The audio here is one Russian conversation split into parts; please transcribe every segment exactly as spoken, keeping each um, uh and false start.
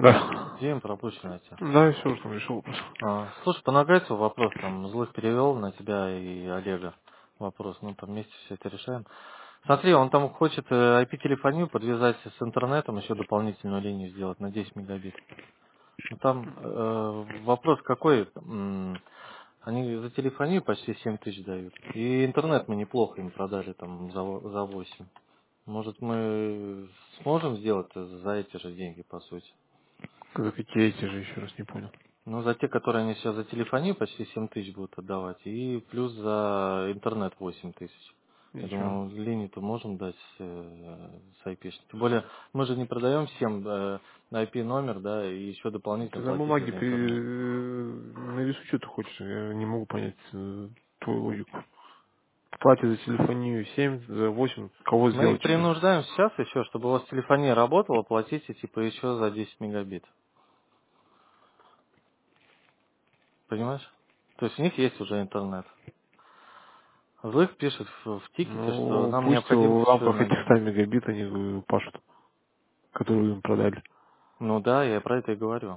Да. Дим пропущено эти. Да, и все уже там решил вопрос. А, слушай, по Нагайцеву вопрос, там, злых перевел на тебя и Олега вопрос, ну, там вместе все это решаем. Смотри, он там хочет э, ай пи-телефонию подвязать с интернетом, еще дополнительную линию сделать на десять мегабит. Ну, там э, вопрос какой, м, они за телефонию почти семь тысяч дают, и интернет мы неплохо им продали там за, во- за восемь. Может, мы сможем сделать это за эти же деньги, по сути? За какие эти же, еще раз не понял. Ну, за те, которые они сейчас за телефонию почти семь тысяч будут отдавать, и плюс за интернет восемь тысяч. Я И что? думаю, линии-то можем дать э, с ай пи. Тем более, мы же не продаем всем э, ай пи номер, да, и еще дополнительно Ты на платить бумаге за при... интернет. нарисуй, что ты хочешь. Я не могу понять э, твою логику. Платят за телефонию семь, за восемь. Кого Мы их сделать тебе? принуждаем сейчас еще, чтобы у вас телефония работала, платите типа еще за десять мегабит. Понимаешь? То есть у них есть уже интернет. Злых пишет в, в тикете, что Ну, нам пусть необходимо в еще рамках на... этих ста мегабит они э, пашут, которые им продали. Ну да, я про это и говорю.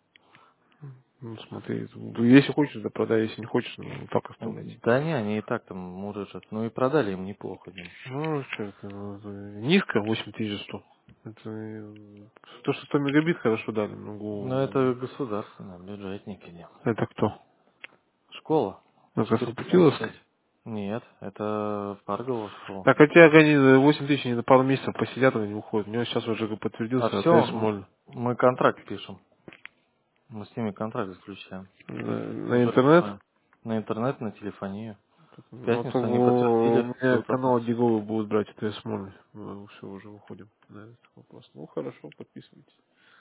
Ну, смотри, ну, если хочешь, да продай, если не хочешь, ну, так оставляйте. Да не, они и так там мурыжат. Ну и продали им неплохо, Дим. Ну, что это, ну, это низко, восемь тысяч сто. Это э, то, что сто мегабит хорошо дали. Ну Ну, это государственные, бюджетники, Дим. это кто? Школа. Это четыре пятьсот пять. Путиловский? Нет, это Парголова школа. Так хотя они за восемь тысяч, они на пару месяцев посидят, они уходят. У него сейчас уже А подтвердился все, АТС Моль. мы контракт пишем. Мы с ними контракт заключаем. На, на Уже интернет. готовы. На интернет, на телефонию. В Ну, а то пятницу они у подтвердили, меня будут канал относиться. Диговый будет брать АТС Моль. Мы все, уже выходим на этот вопрос. Ну, хорошо, подписывайтесь.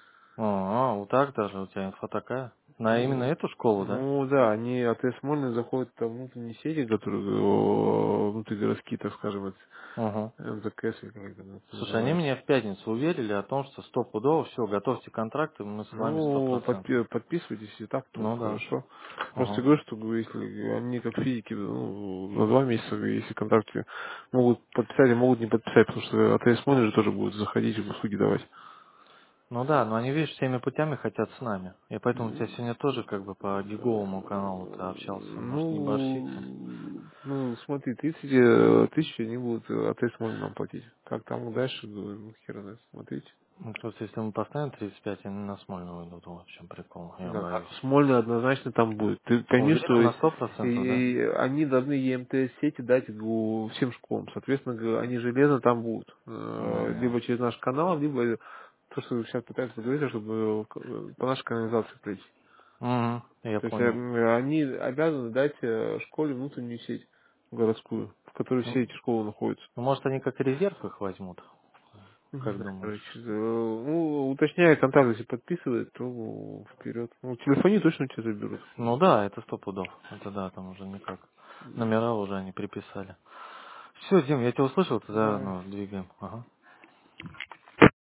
А, вот так даже у тебя инфа такая. На именно Ну, эту школу, да? ну да, они АТС Мольные заходят в внутренние сети, которые э, внутригородские, так скажем, это Угу. эм зэ ка эс, или как это Слушай, они называется. меня в пятницу уверили о том, что стопудово, все, готовьте контракты, мы с вами сто Ну, процентов. подпи- подписывайтесь, и так, то Ну да. хорошо. Просто Ага. говорю, что говорю, если они как физики, ну, на два месяца, если контракты могут подписать, а могут не подписать, потому что АТС Money же тоже будет заходить и услуги давать. Ну да, но они, видишь, всеми путями хотят с нами. Я поэтому у тебя сегодня тоже как бы по гиговому каналу-то общался. Может, не борщите? Ну, ну, смотри, тридцать э, тысяч они будут АТС Money нам платить. Как там дальше, говорю, ну, хер знает, смотрите. Ну, просто если мы поставим тридцать пять, они на Смольную идут. Вот в чем прикол, я Да, боюсь. Смольный однозначно там будет. Ты пойми, Уверен что и- на сто процентов, да? и они должны е эм тэ эс сети дать у- всем школам. Соответственно, г- они железно там будут. Э, М. Либо через наш канал, либо то, что сейчас пытаются договориться, чтобы э, по нашей канализации пройти. Мгм, я То есть понял. э, они обязаны дать э, школе внутреннюю сеть городскую, в которой все Ну, эти школы находятся. ну, может, они как резерв их возьмут? Не Как знаю, короче. думаешь? э, Ну, уточняя контакт, если подписывает, то вперед. Ну, телефонию точно у тебя заберут. Ну да, это сто пудов. Это да, там уже никак. Номера уже они приписали. Все, Дим, я тебя услышал, тогда Давай. ну, двигаем. Ага.